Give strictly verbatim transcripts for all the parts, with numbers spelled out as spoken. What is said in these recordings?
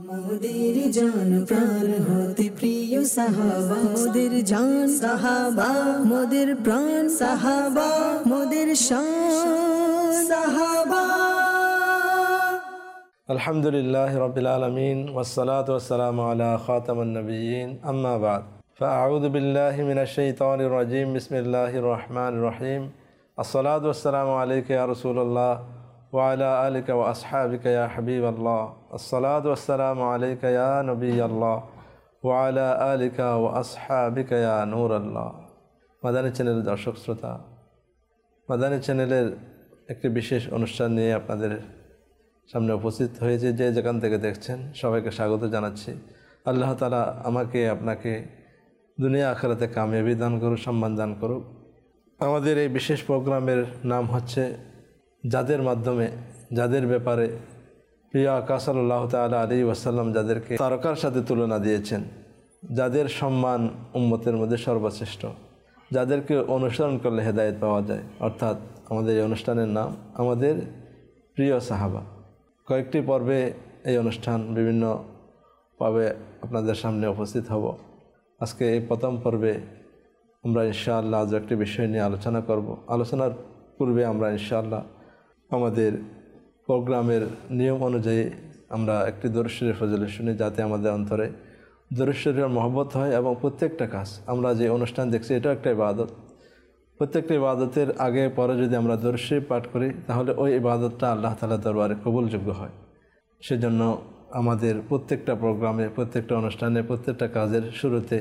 মোদের জান প্রাণ হতে প্রিয় সাহাবা, মোদের জান সাহাবা, মোদের প্রাণ সাহাবা, মোদের শান সাহাবা। আলহামদুলিল্লাহ রাব্বিল আলামিন ওয়াসসালাতু ওয়াসসালামু আলা খাতামান নবিয়্যিন আম্মা বাদ ফাআউযু বিল্লাহি মিনাশ শাইতানির রাজীম বিসমিল্লাহির রহমানির রহিম আসসালাতু ওয়াসসালামু আলাইকা ইয়া রাসূলুল্লাহ ওয়া আলা আলিকা ওয়া আসহাবিকা ইয়া হাবিবাল্লাহ আসসালাতু ওয়াসসালামু আলাইকা ইয়া নবিয়াল্লাহ ওয়া আলা আলিকা ওয়া আসহাবিকা ইয়া নূরাল্লাহ। মাদানী চ্যানেলের দর্শক শ্রোতা, মাদানী চ্যানেলের একটি বিশেষ অনুষ্ঠান নিয়ে আপনাদের সামনে উপস্থিত হয়েছে। যে যেখান থেকে দেখছেন সবাইকে স্বাগত জানাচ্ছি। আল্লাহ তাআলা আমাকে আপনাকে দুনিয়া আখিরাতে কামিয়াবি দান করুক, সম্মান দান করুক। আমাদের এই বিশেষ প্রোগ্রামের নাম হচ্ছে যাদের মাধ্যমে, যাদের ব্যাপারে প্রিয় আকা সাল্লাল্লাহু তাআলা আলাইহি ওয়াসাল্লাম যাদেরকে তারকার সাথে তুলনা দিয়েছেন, যাদের সম্মান উম্মতের মধ্যে সর্বশ্রেষ্ঠ, যাদেরকে অনুসরণ করলে হেদায়েত পাওয়া যায়। অর্থাৎ আমাদের এই অনুষ্ঠানের নাম আমাদের প্রিয় সাহাবা। কয়েকটি পর্বে এই অনুষ্ঠান বিভিন্নভাবে আপনাদের সামনে উপস্থিত হব। আজকে এই প্রথম পর্বে আমরা ইনশাআল্লাহ আজ একটি বিষয় নিয়ে আলোচনা করব। আলোচনার পূর্বে আমরা ইনশাআল্লাহ আমাদের প্রোগ্রামের নিয়ম অনুযায়ী আমরা একটি দরুদ শরীফ ফজিলত শুনি, যাতে আমাদের অন্তরে দরুদ শরীফের মহব্বত হয়। এবং প্রত্যেকটা কাজ, আমরা যে অনুষ্ঠান দেখছি এটাও একটা ইবাদত। প্রত্যেকটা ইবাদতের আগে পরে যদি আমরা দরুদ শরীফ পাঠ করি তাহলে ওই ইবাদতটা আল্লাহ তাআলার দরবারে কবুলযোগ্য হয়। সেজন্য আমাদের প্রত্যেকটা প্রোগ্রামে, প্রত্যেকটা অনুষ্ঠানে, প্রত্যেকটা কাজের শুরুতে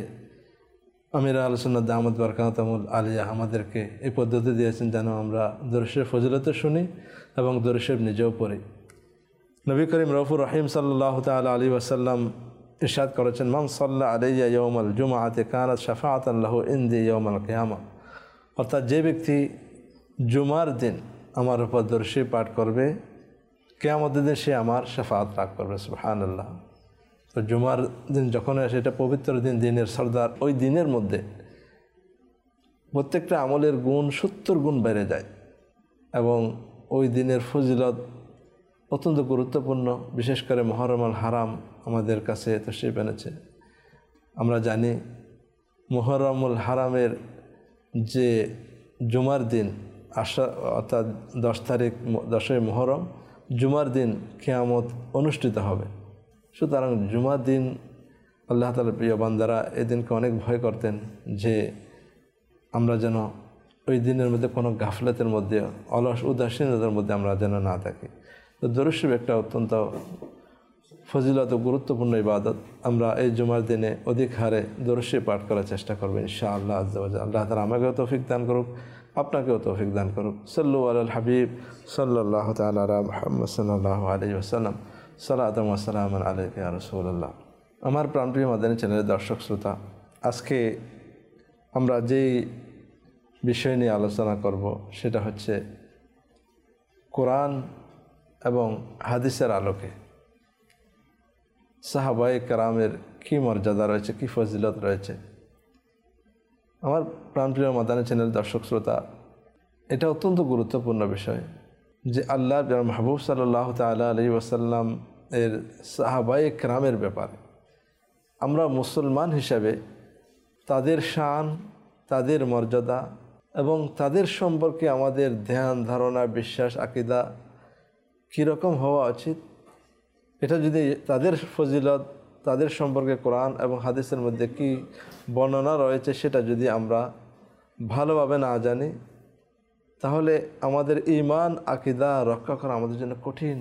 আমির আহলে সুন্নাত দামাত বারাকাতুহুল আলিয়া আমাদেরকে এই পদ্ধতি দিয়েছেন যেন আমরা দরুদ শরীফ ফজিলতও শুনি এবং দরুদ শরীফ নিজেও পড়ি। নবী করিম রউফুর রহিম সাল্লাল্লাহু তাআলা আলাইহি ওয়াসাল্লাম ইরশাদ করেছেন, মান সাল্লা আলাইয়া ইয়াউমাল জুমআতি কানাত শাফাআতান লাহু ইনদি ইয়াউমাল কিয়ামা। অর্থাৎ যে ব্যক্তি জুমার দিন আমার উপর দরুদ শরীফ পাঠ করবে, কিয়ামতের দিন সে আমার শাফাআত লাভ করবে। সুবহানাল্লাহ। তো জুমার দিন যখন আসে, এটা পবিত্র দিন, দিনের সর্দার, ওই দিনের মধ্যে প্রত্যেকটা আমলের গুণ সত্তর গুণ বেড়ে যায় এবং ওই দিনের ফজিলত অত্যন্ত গুরুত্বপূর্ণ। বিশেষ করে মুহররমুল হারাম আমাদের কাছে তশরিফ এনেছে। আমরা জানি মুহররমুল হারামের যে জুমার দিন আসা, অর্থাৎ দশ তারিখ দশই মুহররম, জুমার দিন কিয়ামত অনুষ্ঠিত হবে। সুতরাং জুমার দিন আল্লাহ তাআলার প্রিয় বান্দারা এই দিনকে অনেক ভয় করতেন যে আমরা যেন ওই দিনের মধ্যে কোনো গাফলতের মধ্যে, অলস উদাসীনতার মধ্যে আমরা যেন না থাকি। তো দরুদ শরীফ একটা অত্যন্ত ফজিলত ও গুরুত্বপূর্ণ ইবাদত। আমরা এই জুমার দিনে অধিক হারে দরুদ শরীফ পাঠ করার চেষ্টা করব ইনশাআল্লাহ আজ্জা ওয়া জাল্লা। আল্লাহ তাআলা আমাকেও তৌফিক দান করুক, আপনাকেও তৌফিক দান করুক। সাল্লু আলাল হাবিব সাল্লাল্লাহু তাআলা আলা মুহাম্মদ সাল্লাল্লাহু আলাইহি ওয়াসাল্লাম। সালাতু ওয়া সালামুন আলাইকা ইয়া রাসূলুল্লাহ। আমার প্রাণপ্রিয় মাদানী চ্যানেলের দর্শক শ্রোতা, আজকে আমরা যেই বিষয় নিয়ে আলোচনা করব সেটা হচ্ছে কোরআন এবং হাদিসের আলোকে সাহাবায়ে কেরামের কী মর্যাদা রয়েছে, কী ফজিলত রয়েছে। আমার প্রাণপ্রিয় মাদানী চ্যানেলের দর্শক শ্রোতা, এটা অত্যন্ত গুরুত্বপূর্ণ বিষয় যে আল্লাহর মাহবুব সাল্লাল্লাহু তাআলা আলাইহি ওয়াসাল্লাম এর সাহাবায়ে কেরামের ব্যাপারে আমরা মুসলমান হিসাবে তাদের শান, তাদের মর্যাদা এবং তাদের সম্পর্কে আমাদের ধ্যান ধারণা, বিশ্বাস, আকীদা কীরকম হওয়া উচিত, এটা যদি তাদের ফজিলত, তাদের সম্পর্কে কোরআন এবং হাদিসের মধ্যে কি বর্ণনা রয়েছে সেটা যদি আমরা ভালোভাবে না জানি তাহলে আমাদের ঈমান আকীদা রক্ষা করা আমাদের জন্য কঠিন।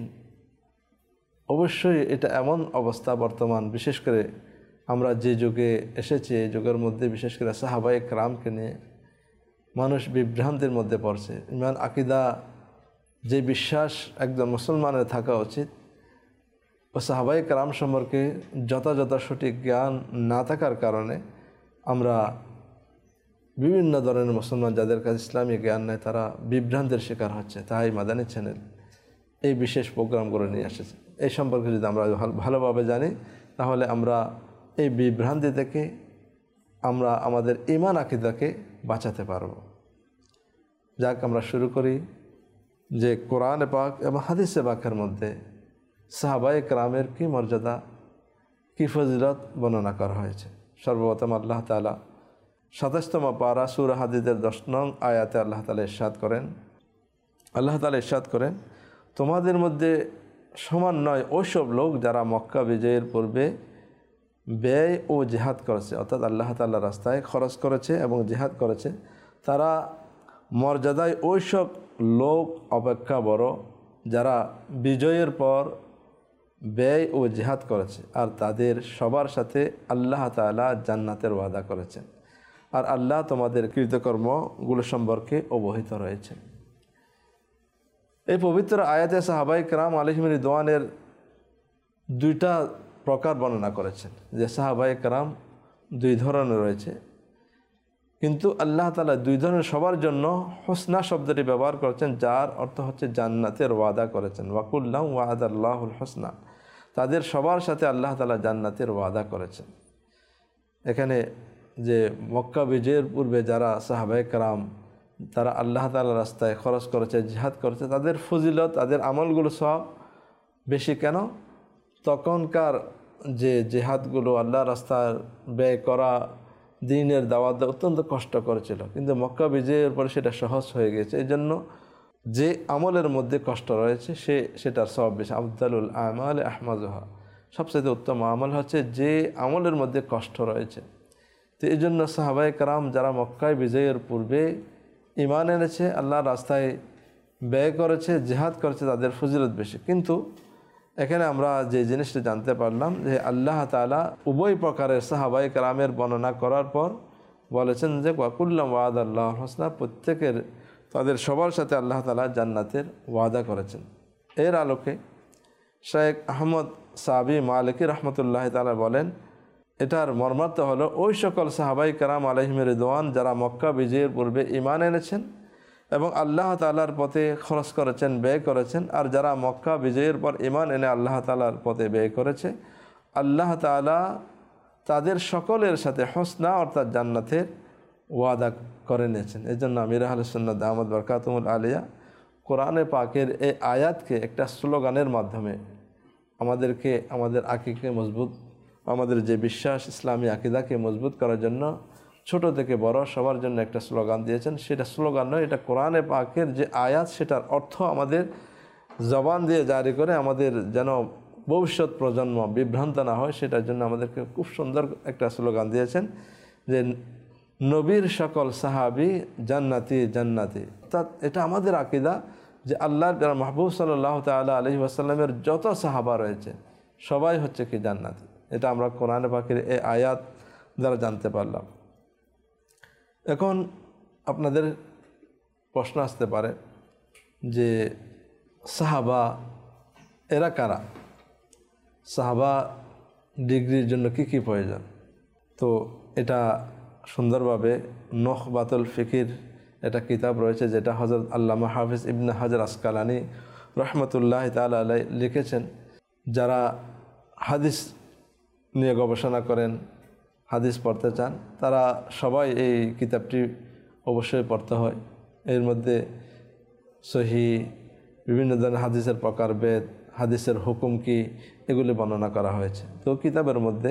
অবশ্যই এটা এমন অবস্থা বর্তমান, বিশেষ করে আমরা যে যুগে এসেছি এই যুগের মধ্যে বিশেষ করে সাহাবায়ে কেরামকে নিয়ে মানুষ বিভ্রান্তির মধ্যে পড়ছে। ঈমান আকীদা যে বিশ্বাস একজন মুসলমানের থাকা উচিত, ও সাহাবায়ে কেরাম সম্পর্কে যথাযথ সঠিক জ্ঞান না থাকার কারণে আমরা বিভিন্ন ধরনের মুসলমান যাদের কাছে ইসলামী জ্ঞান নেই তারা বিভ্রান্তির শিকার হচ্ছে। তাই মাদানী চ্যানেল এই বিশেষ প্রোগ্রামগুলো নিয়ে এসেছে। এই সম্পর্কে যদি আমরা ভালোভাবে জানি তাহলে আমরা এই বিভ্রান্তি থেকে আমরা আমাদের ঈমান আকীদাকে বাঁচাতে পারব। যাক, আমরা শুরু করি যে কোরআন পাক এবং হাদিসে পাকের মধ্যে সাহাবায়ে কেরামের কী মর্যাদা কী ফজিলত বর্ণনা করা হয়েছে। সর্বপ্রথম আল্লাহ তাআলা সাতাশতম পারা সূরা হাদীদের দশ নং আয়াতে আল্লাহ তাআলা ইরশাদ করেন আল্লাহ তাআলা ইরশাদ করেন তোমাদের মধ্যে সমান নয় ওইসব লোক যারা মক্কা বিজয়ের পূর্বে ব্যয় ও জিহাদ করেছে, অর্থাৎ আল্লাহ তাআলার রাস্তায় খরচ করেছে এবং জিহাদ করেছে। তারা মর্যাদায় ওইসব লোক অপেক্ষা বড় যারা বিজয়ের পর ব্যয় ও জিহাদ করেছে, আর তাদের সবার সাথে আল্লাহ তাআলা জান্নাতের ওয়াদা করেছেন, আর আল্লাহ তোমাদের কৃতকর্মগুলো সম্পর্কে অবহিত রয়েছেন। এই পবিত্র আয়াতে সাহাবায়ে কেরাম আলাইহিম রিদওয়ানের দুইটা প্রকার বর্ণনা করেছেন, যে সাহাবায়ে কেরাম দুই ধরনের রয়েছে, কিন্তু আল্লাহ তাআলা দুই ধরনের সবার জন্য হুসনা শব্দটি ব্যবহার করেছেন, যার অর্থ হচ্ছে জান্নাতের ওয়াদা করেছেন। ওয়াকুল্লাহু ওয়াদাল্লাহুল হুসনা, তাদের সবার সাথে আল্লাহ তাআলা জান্নাতের ওয়াদা করেছেন। এখানে যে মক্কা বিজয়ের পূর্বে যারা সাহাবায়ে কেরাম তারা আল্লাহ তাআলার রাস্তায় খরচ করেছে, জিহাদ করেছে, তাদের ফজিলত, তাদের আমলগুলো সব বেশি। কেন? তখনকার যে জিহাদগুলো আল্লাহ রাস্তার ব্যয় করা, দ্বীনের দাওয়াত অত্যন্ত কষ্ট করেছিল, কিন্তু মক্কা বিজয়ের পরে সেটা সহজ হয়ে গেছে। এই জন্য যে আমলের মধ্যে কষ্ট রয়েছে সে সেটার সব বেশি। আফদালুল আমাল আহমাজুহা, সবচেয়ে উত্তম আমল হচ্ছে যে আমলের মধ্যে কষ্ট রয়েছে। তো এই জন্য সাহাবায়ে কেরাম যারা মক্কায় বিজয়ের পূর্বে ঈমান এনেছে, আল্লাহর রাস্তায় ব্যয় করেছে, জিহাদ করেছে, তাদের ফজিলত বেশি। কিন্তু এখানে আমরা যে জিনিসটা জানতে পারলাম যে আল্লাহ তাআলা উভয় প্রকারের সাহাবায়ে কেরামের বর্ণনা করার পর বলেছেন যে ওয়াকুল্লাহু ওয়াদাল্লাহুল হুসনা, প্রত্যেকের তাদের সবার সাথে আল্লাহ তাআলা জান্নাতের ওয়াদা করেছেন। এর আলোকে শেখ আহমদ সাবি মালিকি রহমতুল্লাহ তাআলা বলেন, এটার মর্মার্থ হলো ওই সকল সাহাবায়ে কেরাম আলাইহিম রিদওয়ান যারা মক্কা বিজয়ের পূর্বে ঈমান এনেছেন এবং আল্লাহ তাআলার পথে খরচ করেছেন, ব্যয় করেছেন, আর যারা মক্কা বিজয়ের পর ঈমান এনে আল্লাহ তাআলার পথে ব্যয় করেছে, আল্লাহ তাআলা তাদের সকলের সাথে হুসনা অর্থাৎ জান্নাতের ওয়াদা করে নিয়েছেন। এই জন্য আমির আহলুস সুন্নাত দামাত বারকাতুহুল আলিয়া কোরআনে পাকের এই আয়াতকে একটা স্লোগানের মাধ্যমে আমাদেরকে, আমাদের আকীদাকে মজবুত, আমাদের যে বিশ্বাস ইসলামী আকীদাকে মজবুত করার জন্য ছোট থেকে বড় সবার জন্য একটা স্লোগান দিয়েছেন। সেটা স্লোগান নয়, এটা কোরআনে পাকের যে আয়াত সেটার অর্থ আমাদের জবান দিয়ে জারি করে আমাদের যেন ভবিষ্যৎ প্রজন্ম বিভ্রান্ত না হয়, সেটার জন্য আমাদেরকে খুব সুন্দর একটা স্লোগান দিয়েছেন যে নবীর সকল সাহাবী জান্নাতি জান্নাতি। অর্থাৎ এটা আমাদের আকীদা যে আল্লাহর মাহবুব সাল্লাল্লাহু তাআলা আলাইহি ওয়াসাল্লামের যত সাহাবা রয়েছে সবাই হচ্ছে কি জান্নাতি। এটা আমরা কোরআনে পাকের এই আয়াত দ্বারা জানতে পারলাম। এখন আপনাদের প্রশ্ন আসতে পারে যে সাহাবা এরা কারা, সাহাবা ডিগ্রির জন্য কি কি প্রয়োজন? তো এটা সুন্দরভাবে নখবাতুল ফিকির এটা কিতাব রয়েছে, যেটা হযরত আল্লামা হাফিজ ইবনে হাজার আসকালানি রহমতুল্লাহ তাআলা আলাইহি লিখেছেন। যারা হাদিস নিয়ে গবেষণা করেন, হাদিস পড়তে চান, তারা সবাই এই কিতাবটি অবশ্যই পড়তে হয়। এর মধ্যে সহিহ, বিভিন্ন ধরনের হাদিসের প্রকারভেদ, হাদিসের হুকুম কি, এগুলি বর্ণনা করা হয়েছে। তো কিতাবের মধ্যে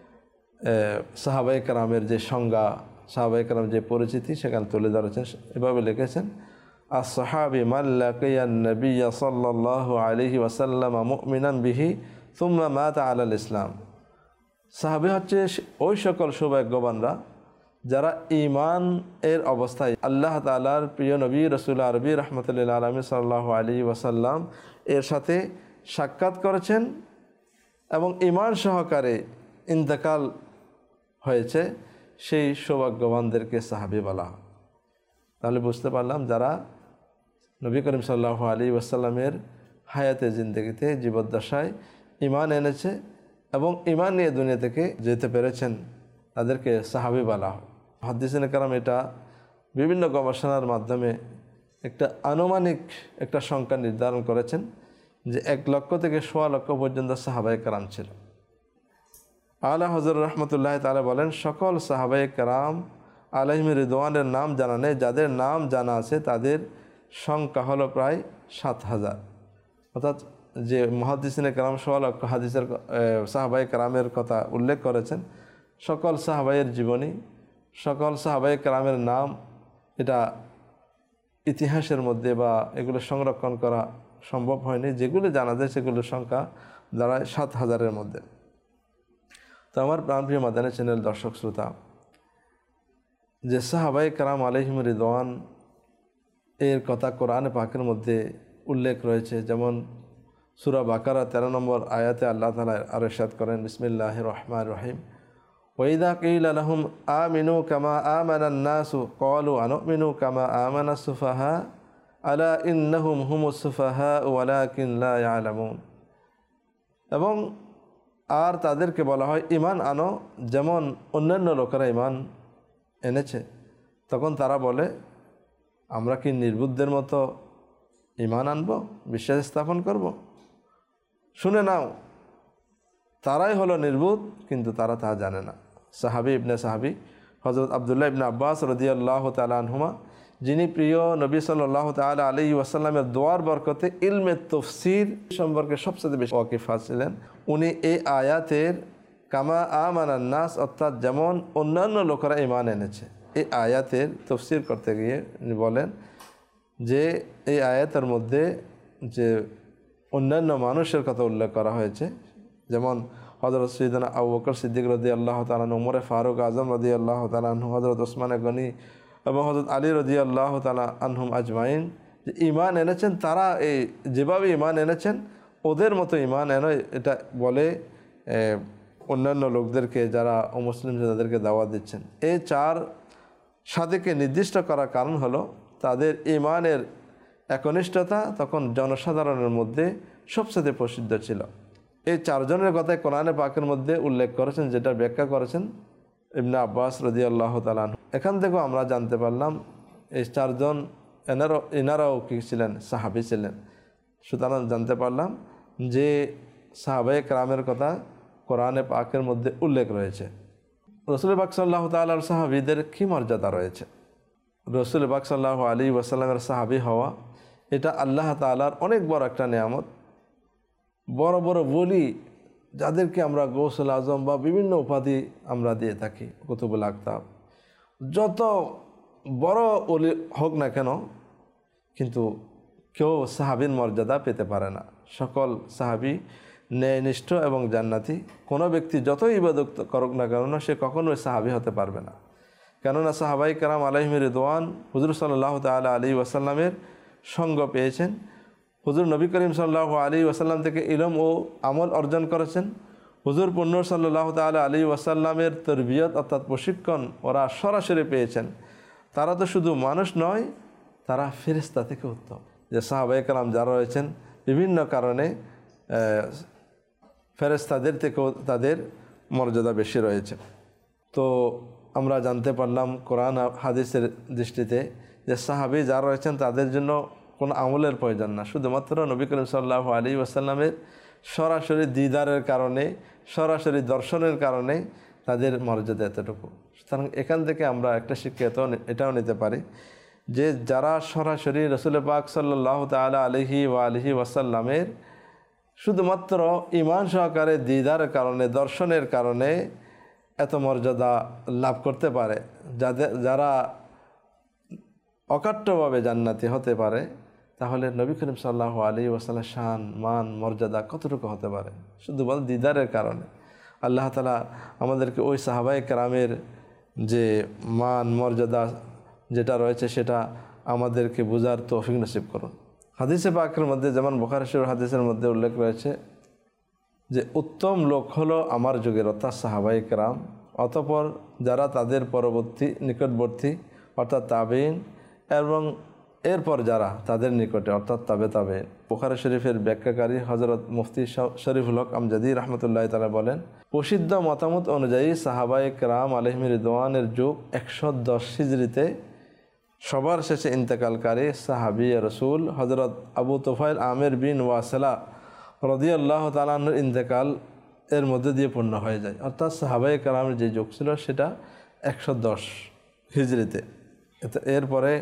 সাহাবায়ে কেরামের যে সংজ্ঞা, সাহাবায়ে কেরাম যে পরিচিতি সেখানে তুলে ধরেছেন। এভাবে লিখেছেন, আস-সাহাবী মান লাকিয়ান নবিয়্য সাল্লাল্লাহু আলাইহি ওয়াসাল্লাম মুমিনান বিহি সুম্মা মাতা আলাল ইসলাম। সাহাবী হচ্ছে ওই সকল সৌভাগ্যবানরা যারা ঈমান এর অবস্থায় আল্লাহ তাআলার প্রিয় নবী রাসূল আরবি রাহমাতুল লিল আলামিন সাল্লাল্লাহু আলাইহি ওয়াসাল্লাম এর সাথে সাক্ষাৎ করেছেন এবং ঈমান সহকারে ইন্তেকাল হয়েছে, সেই সৌভাগ্যবানদেরকে সাহাবী বলা হয়। তাহলে বুঝতে পারলাম যারা নবী করিম সাল্লাল্লাহু আলাইহি ওয়াসাল্লামের হায়াতে জিন্দেগিতে জীবদ্দশায় ঈমান এনেছে এবং ঈমান নিয়ে দুনিয়া থেকে যেতে পেরেছেন, তাদেরকে সাহাবী বলা হয়। মুহাদ্দিসিনে কেরাম এটা বিভিন্ন গবেষণার মাধ্যমে একটা আনুমানিক একটা সংখ্যা নির্ধারণ করেছেন যে এক লক্ষ থেকে সোয়া লক্ষ পর্যন্ত সাহাবায়ে কেরাম ছিল। আলা হযরত রহমতুল্লাহ তাআলা বলেন, সকল সাহাবায়ে কেরাম আলাইহিম রিদওয়ানের নাম জানা নেই, যাদের নাম জানা আছে তাদের সংখ্যা হলো প্রায় সাত হাজার। অর্থাৎ যে মুহাদ্দিসিনে কেরাম সোয়া লক্ষ হাদিসের সাহাবায়ে কেরামের কথা উল্লেখ করেছেন, সকল সাহাবায়ের জীবনী, সকল সাহাবায়ে কেরামের নাম, এটা ইতিহাসের মধ্যে বা এগুলো সংরক্ষণ করা সম্ভব হয়নি। যেগুলো জানা যায় সেগুলোর সংখ্যা দাঁড়ায় সাত হাজারের মধ্যে। তো আমার প্রাণপ্রিয় মাদানী চ্যানেল দর্শক শ্রোতা, যে সাহাবায়ে কেরাম আলাইহিম রিদওয়ান এর কথা কোরআনে পাকের মধ্যে উল্লেখ রয়েছে, যেমন সূরা বাকারা তেরো নম্বর আয়াতে আল্লাহ তাআলা আর ইরশাদ করেন, বিসমিল্লাহির রহমানির রহিম, ওয়াইদা কিলা লাহুম আমিনু কামা আমানান নাসু ক্বালু আনুমিনু কামা আমানাস সুফাহা আলা ইন্নাহুম হুমুস সুফাহা ওয়ালাকিন লা ইয়ালামুন। এবং আর তাদেরকে বলা হয় ঈমান আনো যেমন অন্যান্য লোকেরা ঈমান এনেছে। তখন তারা বলে, আমরা কি নির্বুদ্ধের মতো ঈমান আনব, বিশ্বাস স্থাপন করব? শুনে নাও, তারাই হলো নির্বুদ্ধ, কিন্তু তারা তা জানে না। সাহাবী ইবনে সাহাবী হযরত আব্দুল্লাহ ইবনে আব্বাস রাদিয়াল্লাহু তাআলা আনহুমা, যিনি প্রিয় নবী সাল্লাল্লাহু তাআলা আলাইহি ওয়াসাল্লামের দোয়ার বরকতে ইলমে তাফসীর সম্পর্কে সবচেয়ে বেশি ওয়াকিফ ছিলেন, উনি এই আয়াতের কামা আমানান নাস, অর্থাৎ যেমন অন্যান্য লোকেরা ঈমান এনেছে, এই আয়াতের তাফসীর করতে গিয়ে উনি বলেন যে এই আয়াতের মধ্যে যে অন্যান্য মানুষের কথা উল্লেখ করা হয়েছে, যেমন হযরত সাইয়েদনা আবু বকর সিদ্দিক রাদিয়াল্লাহু তাআলা আনহু, ওমর ফারুক আযম রাদিয়াল্লাহু তাআলা আনহু, হযরত ওসমান গনি এবং হযরত আলী রাদিয়াল্লাহু তাআলা আনহুম আজমাইন, যে ঈমান এনেছেন, তারা এই যেভাবে ঈমান এনেছেন ওদের মতো ঈমান এনো, এটা বলে অন্যান্য লোকদেরকে যারা অমুসলিম তাদেরকে দাওয়াত দিচ্ছেন। এই চার সাদিকে নির্দিষ্ট করার কারণ হলো তাদের ঈমানের একনিষ্ঠতা তখন জনসাধারণের মধ্যে সবচেয়ে প্রসিদ্ধ ছিল। এই চারজনের কথাই কোরআনে পাকের মধ্যে উল্লেখ করেছেন, যেটা ব্যাখ্যা করেছেন ইবনে আব্বাস রাদিয়াল্লাহু তাআলা আনহু। এখান থেকেও আমরা জানতে পারলাম এই চারজন এনারাও এনারাও কি ছিলেন, সাহাবী ছিলেন। সুতরাং জানতে পারলাম যে সাহাবায়ে কেরামের কথা কোরআনে পাকের মধ্যে উল্লেখ রয়েছে। রাসূল পাক সাল্লাল্লাহু তাআলা আলাইহি সাহাবীদের কী মর্যাদা রয়েছে। রাসূল পাক সাল্লাল্লাহু আলাইহি ওয়াসাল্লামের সাহাবী হওয়া এটা আল্লাহ তাআলার অনেক বড় একটা নিয়ামত। বড় বড় বলি যাদেরকে আমরা গৌসুল আজম বা বিভিন্ন উপাধি আমরা দিয়ে থাকি, কুতুবুল আকতাব, যত বড় ওলি হোক না কেন, কিন্তু কেউ সাহাবীর মর্যাদা পেতে পারে না। সকল সাহাবী ন্যায়নিষ্ঠ এবং জান্নাতি। কোনো ব্যক্তি যতই ইবাদত করুক না কেন, সে কখনোই সাহাবী হতে পারবে না। কেননা সাহাবায়ে কেরাম আলাইহিম রিদওয়ান হুজুর সাল্লাল্লাহু তাআলা আলাইহি ওয়াসাল্লামের সঙ্গ পেয়েছেন। হুজুর নবী করিম সাল্লাল্লাহু আলাইহি ওয়াসাল্লাম থেকে ইলম ও আমল অর্জন করেছেন। হুজুর পূর্ণ সাল্লাল্লাহু তাআলা আলাইহি ওয়াসাল্লামের তরবিয়ত অর্থাৎ প্রশিক্ষণ ওরা সরাসরি পেয়েছেন। তারা তো শুধু মানুষ নয়, তারা ফেরেশতা থেকে উত্তম। যে সাহাবায়ে কেরাম যারা রয়েছেন বিভিন্ন কারণে ফেরেশতাদের থেকেও তাদের মর্যাদা বেশি রয়েছে। তো আমরা জানতে পারলাম কোরআন হাদিসের দৃষ্টিতে যে সাহাবী যারা রয়েছেন তাদের জন্য কোনো আমলের প্রয়োজন না, শুধুমাত্র নবী করিম সাল্লাল্লাহু আলাইহি ওয়াসাল্লামের সরাসরি দিদারের কারণে, সরাসরি দর্শনের কারণে তাদের মর্যাদা এতটুকু। সুতরাং এখান থেকে আমরা একটা শিক্ষা এটাও নিতে পারি যে যারা সরাসরি রাসূল পাক সাল্লাল্লাহু তাআলা আলাইহি ওয়া আলিহি ওয়াসাল্লামের শুধুমাত্র ঈমান সহকারে দিদারের কারণে, দর্শনের কারণে এত মর্যাদা লাভ করতে পারে, যাদের যারা অকাট্যভাবে জান্নাতি হতে পারে, তাহলে নবী করিম সাল্লাল্লাহু আলাইহি ওয়াসাল্লামের শান মান মর্যাদা কতটুকু হতে পারে শুধুমাত্র দিদারের কারণে। আল্লাহ তাআলা আমাদেরকে ওই সাহাবায়ে কেরামের যে মান মর্যাদা যেটা রয়েছে সেটা আমাদেরকে বোঝার তৌফিক নসিব করুন। হাদিসে পাকের মধ্যে যেমন বুখারী শরীফ হাদিসের মধ্যে উল্লেখ রয়েছে যে উত্তম লোক হলো আমার যুগের অর্থাৎ সাহাবায়ে কেরাম, অতঃপর যারা তাদের পরবর্তী নিকটবর্তী অর্থাৎ তাবেঈন, এবং এরপর যারা তাদের নিকটে অর্থাৎ তাবে তাবে। বুখারী শরীফের ব্যাখ্যাকারী হযরত মুফতি শরীফুল হক আমজাদি রহমতুল্লাহ তাআলা বলেন, প্রসিদ্ধ মতামত অনুযায়ী সাহাবায়ে কেরাম আলাইহিম রিদওয়ানের যুগ একশো দশ হিজরিতে সবার শেষে ইন্তেকালকারী সাহাবী রসুল হযরত আবু তুফাইল আমির বিন ওয়াসিলা রাদিয়াল্লাহু তাআলা আনহুর ইন্তেকাল এর মধ্যে দিয়ে পূর্ণ হয়ে যায়। অর্থাৎ সাহাবায়ে কেরামের যে যুগ ছিল সেটা একশো দশ হিজরিতে। এরপরে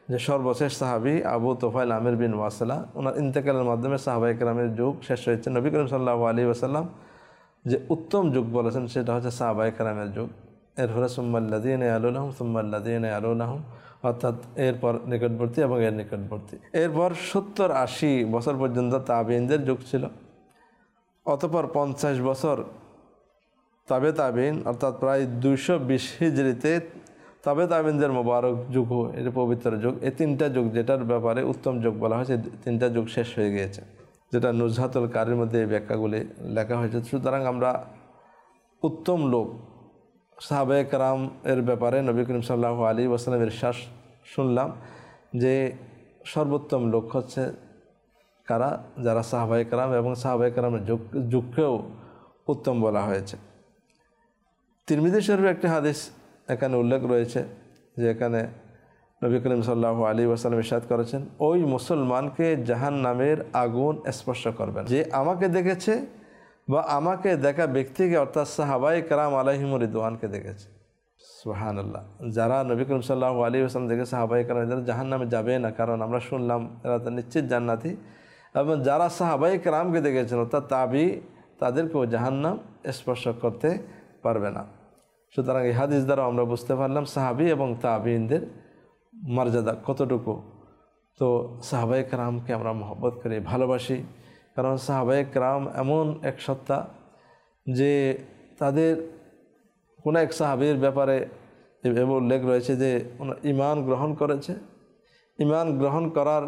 যে সর্বশেষ সাহাবী আবু তোফাইল আমির বিন ওয়াসিলা, ওনার ইন্তেকালের মাধ্যমে সাহাবায়ে কেরামের যুগ শেষ হয়েছে। নবী করিম সাল্লাল্লাহু আলাইহি ওয়াসাল্লাম যে উত্তম যুগ বলেছেন সেটা হচ্ছে সাহাবায়ে কেরামের যুগ। এরপরে সুম্মাল্লাযীনা ইয়ালুনাহুম সুম্মাল্লাযীনা ইয়ালুনাহুম, অর্থাৎ এরপর নিকটবর্তী এবং এর নিকটবর্তী। এরপর সত্তর আশি বছর পর্যন্ত তাবিঈনদের যুগ ছিল। অতঃপর পঞ্চাশ বছর তাবে তাবিঈন, অর্থাৎ প্রায় দুইশো বিশ হিজরিতে তবে তাবিঈনদের মোবারক যুগ, এটা পবিত্র যুগ। এই তিনটা যুগ যেটার ব্যাপারে উত্তম যুগ বলা হয়েছে, তিনটা যুগ শেষ হয়ে গিয়েছে, যেটা নুজহাতুল কারির মধ্যে এই ব্যাখ্যাগুলি লেখা হয়েছে। সুতরাং আমরা উত্তম লোক সাহাবায়ে কেরাম এর ব্যাপারে নবী করিম সাল্লাল্লাহু আলাইহি ওয়াসাল্লামের ইরশাদ শুনলাম যে সর্বোত্তম লোক হচ্ছে কারা, যারা সাহাবায়ে কেরাম, এবং সাহাবায়ে কেরামের যুগ যুগকেও উত্তম বলা হয়েছে। তিরমিজি শরীফের একটি হাদিস এখানে উল্লেখ রয়েছে যে এখানে নবী করিম সাল্লাল্লাহু আলাইহি ওয়াসাল্লাম ইরশাদ করেছেন, ওই মুসলমানকে জাহান্নামের আগুন স্পর্শ করবে না যে আমাকে দেখেছে বা আমাকে দেখা ব্যক্তিকে, অর্থাৎ সাহাবায়ে কেরাম আলাইহিমুর রিদওয়ানকে দেখেছে। সুবহানাল্লাহ। যারা নবী করিম সাল্লাল্লাহু আলাইহি ওয়াসাল্লাম দেখে সাহাবায়ে কেরাম এরা জাহান্নামে যাবে না, কারণ আমরা শুনলাম এরা তো নিশ্চিত জান্নাতি। এবং যারা সাহাবায়ে কেরামকে দেখেছেন অর্থাৎ তাবি, তাদেরকেও জাহান্নাম স্পর্শ করতে পারবে না। সুতরাং এই হাদিস দ্বারা আমরা বুঝতে পারলাম সাহাবি এবং তাবিঈনদের মর্যাদা কতটুকু। তো সাহাবায়ে কেরামকে আমরা মহব্বত করি, ভালোবাসি, কারণ সাহাবায়ে কেরাম এমন এক সত্তা যে তাদের কোনো এক সাহাবীর ব্যাপারে এভাবে উল্লেখ রয়েছে যে ঈমান গ্রহণ করেছে, ঈমান গ্রহণ করার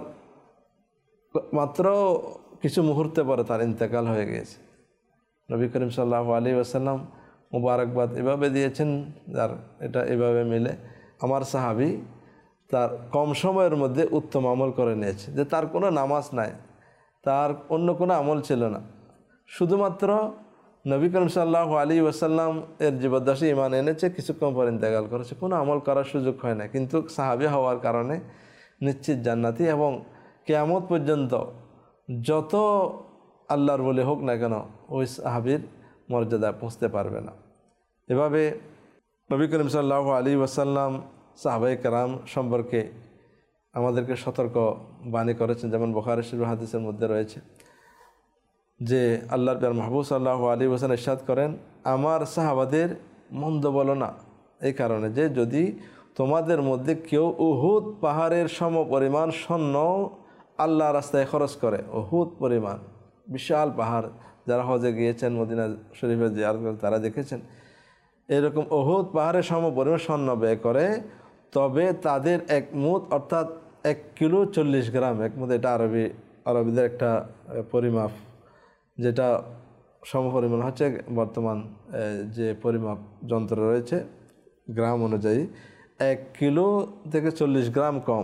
মাত্র কিছু মুহূর্তে পরে তার ইন্তেকাল হয়ে গিয়েছে। নবী করিম সাল্লাল্লাহু আলাইহি ওয়াসাল্লাম মুবারকবাদ এভাবে দিয়েছেন, যার এটা এভাবে মিলে আমার সাহাবী তার কম সময়ের মধ্যে উত্তম আমল করে নিয়েছে, যে তার কোনো নামাজ নাই, তার অন্য কোনো আমল ছিল না, শুধুমাত্র নবী করিম সাল্লাল্লাহু আলাইহি ওয়াসাল্লাম এর জীবদ্দশায় ঈমান এনেছে, কিছুক্ষণ পর ইন্তেকাল করেছে, কোনো আমল করার সুযোগ হয় না, কিন্তু সাহাবী হওয়ার কারণে নিশ্চিত জান্নাতি। এবং কিয়ামত পর্যন্ত যত আল্লাহর বলে হোক না কেন ওই সাহাবীর মর্যাদা পৌঁছতে পারবে না। এভাবে নবী করিম সাল্লাল্লাহু আলাইহি ওয়াসাল্লাম সাহাবায়ে কেরাম সম্পর্কে আমাদেরকে সতর্ক বাণী করেছেন, যেমন বুখারী শরীফ হাদিসের মধ্যে রয়েছে যে আল্লাহর প্রিয় মাহবুব সাল্লাল্লাহু আলাইহি ওয়াসাল্লাম ইরশাদ করেন, আমার সাহাবাদের মন্দ বলো না, এই কারণে যে যদি তোমাদের মধ্যে কেউ উহুদ পাহাড়ের সম পরিমাণ স্বর্ণ আল্লাহ রাস্তায় খরচ করে, উহুদ পরিমাণ বিশাল পাহাড়, যারা হজে গিয়েছেন মদিনা শরীফে জিয়ারত করে তারা দেখেছেন, এরকম উহুদ পাহাড়ের সম পরিমাণ স্বর্ণ ব্যয় করে, তবে তাদের এক মুদ অর্থাৎ এক কিলো চল্লিশ গ্রাম, এক মুদ এটা আরবি আরবিদের একটা পরিমাপ, যেটা সমপরিমাণ হচ্ছে বর্তমান যে পরিমাপ যন্ত্র রয়েছে গ্রাম অনুযায়ী, এক কিলো থেকে চল্লিশ গ্রাম কম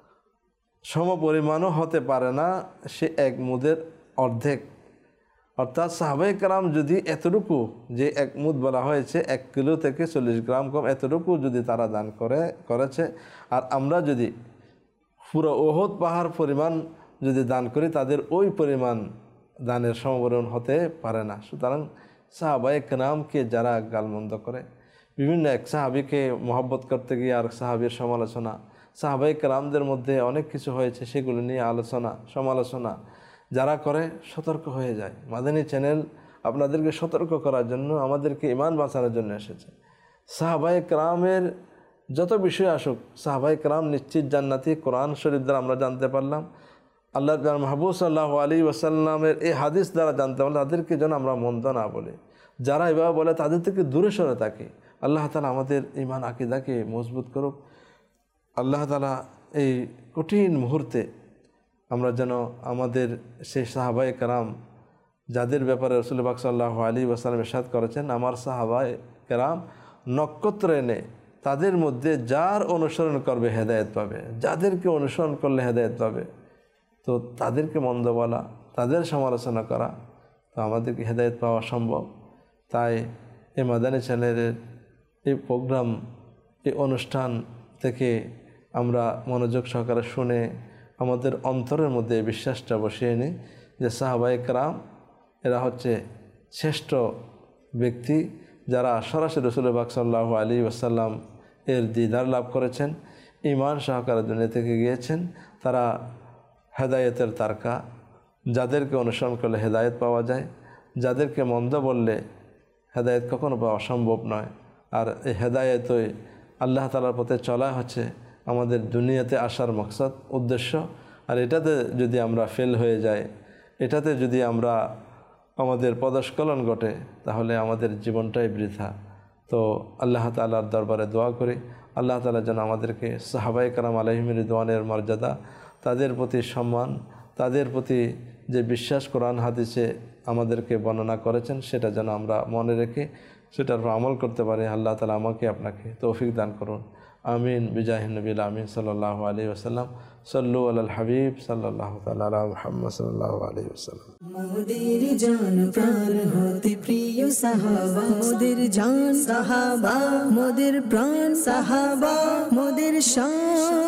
সমপরিমাণও হতে পারে না সে এক মুদের অর্ধেক। অর্থাৎ সাহাবায়ে কেরাম যদি এতটুকু, যে এক মুদ বলা হয়েছে এক কিলো থেকে চল্লিশ গ্রাম কম, এতটুকু যদি তারা দান করে করেছে, আর আমরা যদি পুরো উহুদ পাহাড় পরিমাণ যদি দান করি, তাদের ওই পরিমাণ দানের সমপরিমাণ হতে পারে না। সুতরাং সাহাবায়ে কেরামকে যারা গালমন্দ করে, বিভিন্ন এক সাহাবীকে মহব্বত করতে গিয়ে আর সাহাবীর সমালোচনা, সাহাবায়ে কেরামদের মধ্যে অনেক কিছু হয়েছে সেগুলো নিয়ে আলোচনা সমালোচনা যারা করে, সতর্ক হয়ে যায়। মাদানী চ্যানেল আপনাদেরকে সতর্ক করার জন্য, আমাদেরকে ঈমান বাঁচানোর জন্য এসেছে। সাহাবায়ে কেরামের যত বিষয় আসুক, সাহাবায়ে কেরাম নিশ্চিত জান্নাতি। কোরআন শরীফ দ্বারা আমরা জানতে পারলাম, আল্লাহর প্রিয় মাহবুব সাল্লাল্লাহু আলাইহি ওয়াসাল্লামের এই হাদিস দ্বারা জানতে পারলাম, তাদেরকে যেন আমরা মন্দ না বলি। যারা এভাবে বলে তাদের থেকে দূরে সরে থাকি। আল্লাহ তাআলা আমাদের ঈমান আকীদাকে মজবুত করুক। আল্লাহ তাআলা এই কঠিন মুহূর্তে আমরা যেন আমাদের সেই সাহাবায়ে কেরাম যাদের ব্যাপারে রাসূল পাক সাল্লাল্লাহু আলাইহি ওয়াসাল্লাম ইরশাদ করেছেন, আমার সাহাবায়ে কেরাম নক্ষত্র এনে তাদের মধ্যে যার অনুসরণ করবে হেদায়েত পাবে, যাদেরকে অনুসরণ করলে হেদায়েত পাবে, তো তাদেরকে মন্দ বলা, তাদের সমালোচনা করা, তো আমাদেরকে হেদায়েত পাওয়া সম্ভব। তাই এই মাদানী চ্যানেলের এই প্রোগ্রাম, এই অনুষ্ঠান থেকে আমরা মনোযোগ সহকারে শুনে আমাদের অন্তরের মধ্যে বিশ্বাসটা বসিয়ে নিই যে সাহাবায়ে কেরাম এরা হচ্ছে শ্রেষ্ঠ ব্যক্তি, যারা সরাসরি রাসূল পাক সাল্লাল্লাহু আলাইহি ওয়াসাল্লাম এর দিদার লাভ করেছেন ঈমান সহকারে দুনিয়া থেকে গিয়েছেন, তারা হেদায়েতের তারকা, যাদেরকে অনুসরণ করলে হেদায়েত পাওয়া যায়, যাদেরকে মন্দ বললে হেদায়েত কখনো পাওয়া অসম্ভব নয়। আর এই হেদায়েতই আল্লাহ তাআলার পথে চলা হচ্ছে আমাদের দুনিয়াতে আসার মকসদ, উদ্দেশ্য। আর এটাতে যদি আমরা ফেল হয়ে যাই, এটাতে যদি আমরা আমাদের পদস্খলন ঘটে, তাহলে আমাদের জীবনটাই বৃথা। তো আল্লাহ তাআলার দরবারে দোয়া করি, আল্লাহ তাআলা যেন আমাদেরকে সাহাবায়ে কেরাম আলাইহিম রিদওয়ানের মর্যাদা, তাদের প্রতি সম্মান, তাদের প্রতি যে বিশ্বাস কোরআন হাদিসে আমাদেরকে বর্ণনা করেছেন, সেটা যেন আমরা মনে রেখে সেটার উপর আমল করতে পারি। আল্লাহ তাআলা আমাকে আপনাকে তৌফিক দান করুন। আমিন বিজাহিন নবীল আমিন সাল্লাল্লাহু আলাইহি ওয়াসাল্লাম। সাল্লু আলাল হাবিব সাল্লাল্লাহু তাআলা আলা মুহাম্মদ সাল্লাল্লাহু আলাইহি ওয়াসাল্লাম। মোদের জান প্রাণ হতে প্রিয় সাহাবা, মোদের জান সাহাবা, মোদের প্রাণ সাহাবা, মোদের শান